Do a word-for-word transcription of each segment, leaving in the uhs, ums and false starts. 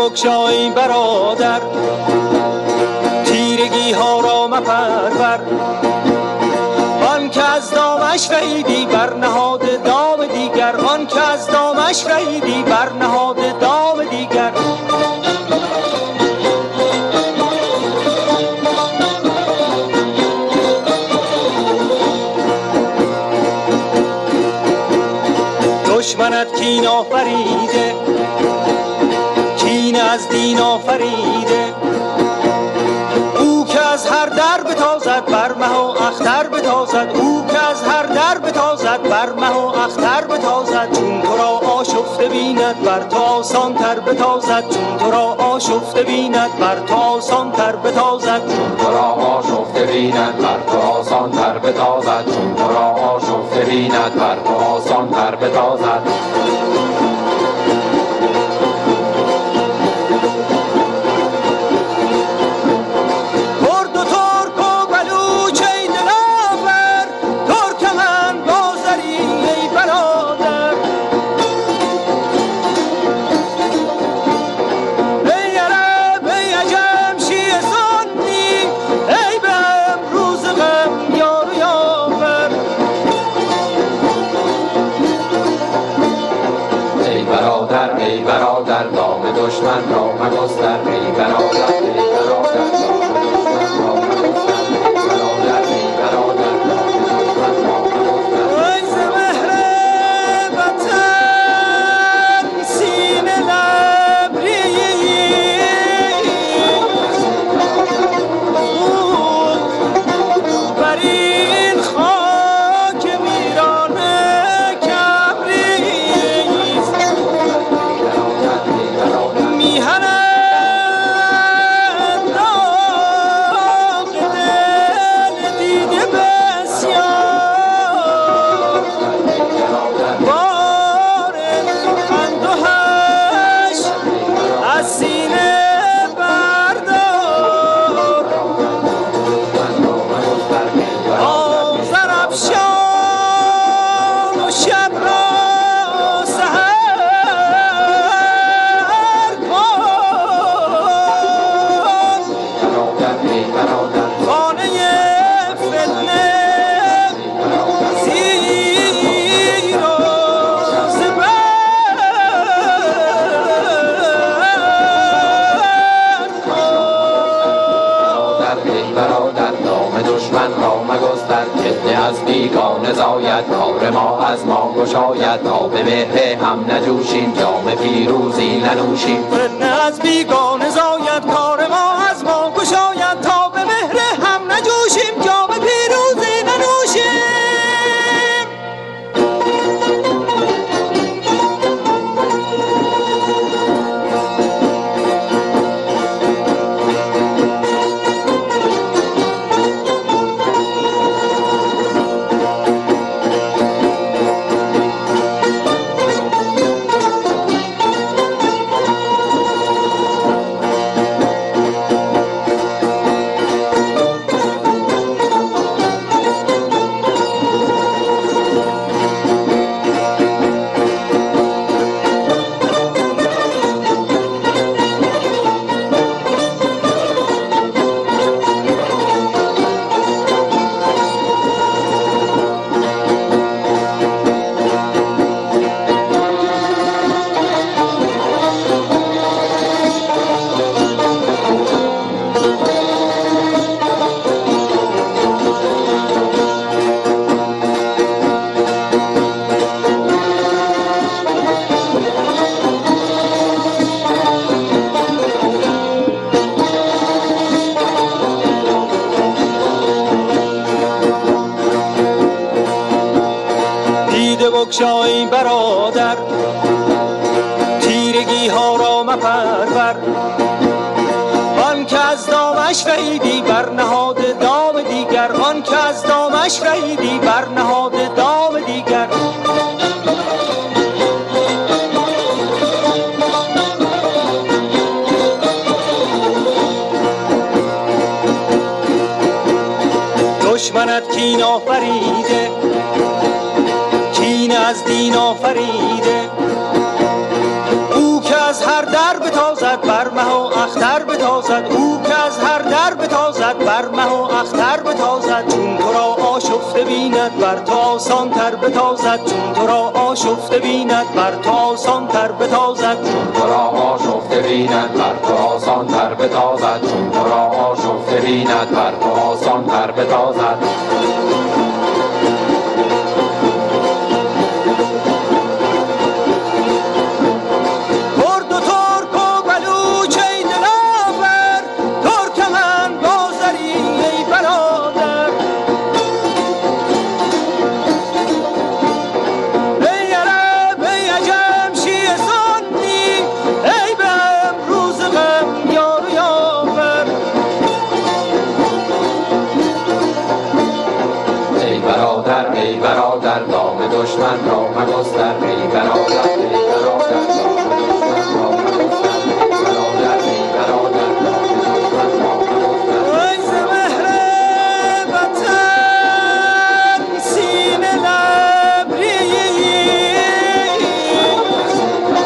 بگشای برادر، تیرگی ها را مپرور. آن که از دامش رهیدی بر نهاد دام دیگر، آن که از دامش رهیدی بر نهاد دام دیگر. دشمنت کین آفریده، کین از دین آفریده. او که از هر در بتازد بر مه و اختر بتازد، او که از هر در بتازد بر مه و اختر بتازد. چون تو را آشفته بیند بر تو آسان تر بتازد، چون تو را آشفته بیند بر تو آسان تر بتازد، چون تو را آشفته بیند بر تو آسان تر بتازد، چون تو را آشفته بیند بر تو آسان تر بتازد. ای برادر دام دشمن را مگستر، ای برادر ای برادر دام دشمن را مگستر، ای برادر ای برادر دام دشمن را مگستر. ای ز مهر وطن سینه لبریز، بر این خاک ویرانه کبریز. میهنت داغ دل دیده بسیار، بار اندوهش از سینه بردار. آذر افشان و شب را سحر کن، خانه فتنه زیر و زبر کن. ای برادر دام دشمن را مگستر، فتنه از بیگانه زاید، کار ما از ما گشاید. تا به مهر هم نجوشیم، جام پیروزی ننوشیم. فتنه از بیگانه زاید، کار ما از ما گشاید. تا به مهر هم نجوشیم، جام پیروزی ننوشیم. بگشای برادر، تیرگی ها را مپرور. آن که از دامش رهیدی بر نهاد دام دیگر، آن که از دامش رهیدی بر نهاد دام دیگر. دشمنت کین آفریده، کین از دین آفریده. او که از هر در بتازد بر مه و اختر بتازد او که از هر در بتازد بر مه و اختر بتازد چون تو را آشفته بیند بر تو آسان تر بتازد چون تو را آشفته بیند بر تو آسان تر بتازد چون تو را آشفته بیند بر تو آسان تر بتازد چون تو را آشفته بیند بر تو آسان تر بتازد ای برادر دام دشمن را مگستر ای برادر ای برادر دام دشمن را مگستر ای برادر ای برادر دام دشمن را مگستر ای ز مهر وطن سینه لبریز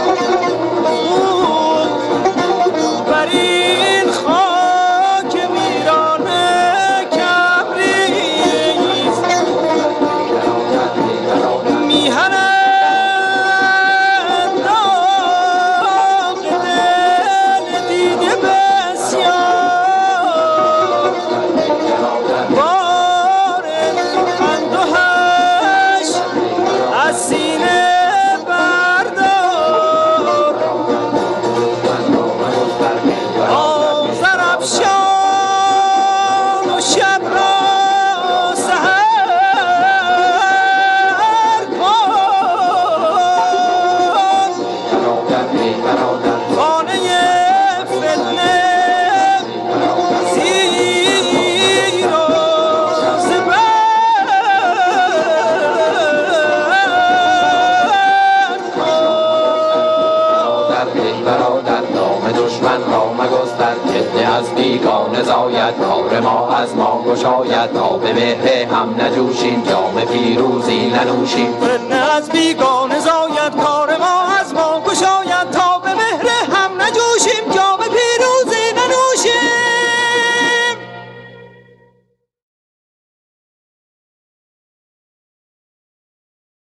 بر این خاک ویرانه کبریز میهنت داغ دل دیده بسیار بار خند و هشت از سینه بردار آذر افشان و شب را سحر کن خانه فتنه زیر و زبر کن ای برادر دام دشمن را مگستر فتنه از بیگانه زاید کار ما از ما گشاید تا به مهر هم نجوشیم جام پیروزی ننوشیم فتنه از بیگانه زاید کار